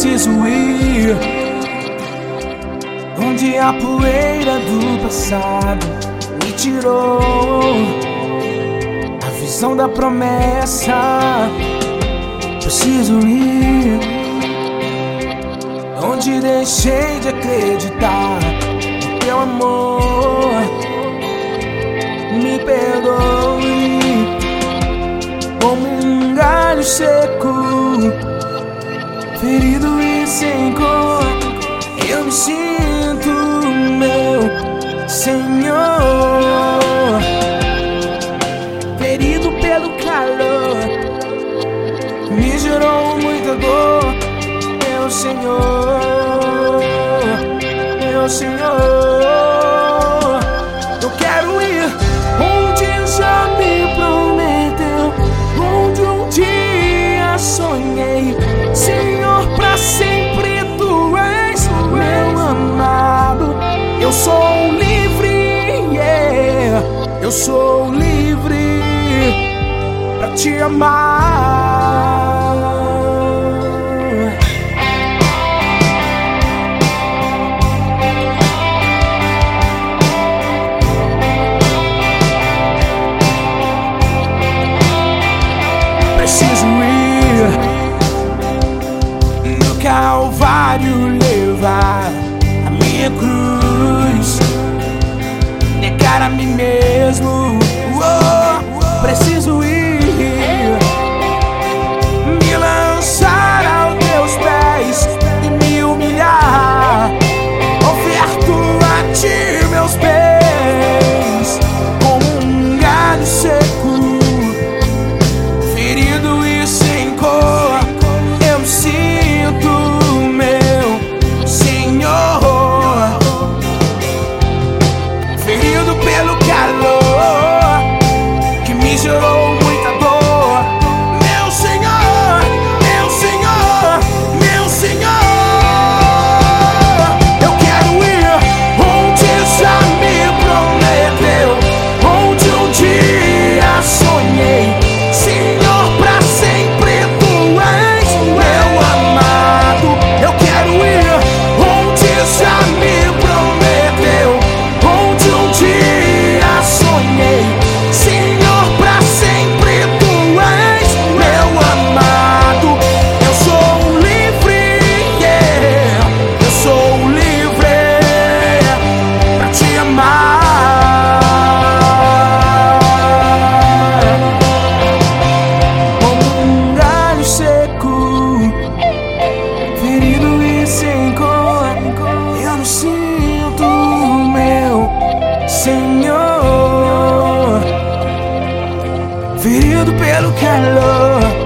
Preciso ir onde a poeira do passado me tirou a visão da promessa. Preciso ir onde deixei de acreditar no teu amor. Me perdoe como um galho seco, ferido e sem cor. Eu me sinto, meu Senhor, ferido pelo calor, me gerou muita dor. Meu Senhor, meu Senhor, eu quero ir onde já me prometeu, onde um dia sonhei. Senhor, pra sempre tu és meu amado. Eu sou livre, yeah. Eu sou livre pra te amar. Preciso ir no Calvário, levar a minha cruz, negar a mim mesmo. Preciso ir me lançar aos teus pés e me humilhar. Oferto a ti meus bens como um galho seco, ferido e sem cor. Eu me sinto, meu Senhor, ferido pelo calor que me gerou muita dor. Meu Senhor, meu Senhor, meu Senhor, eu quero ir onde já me prometeu, onde um dia sonhei. Senhor, pra sempre tu és meu amado. Eu quero ir onde já me prometeu, onde um dia sonhei. Senhor, pra sempre tu és meu amado. Eu sou livre, yeah. Eu sou livre pra te amar. Como um galho seco, ferido e sem cor, eu me sinto, meu Senhor, ferido pelo calor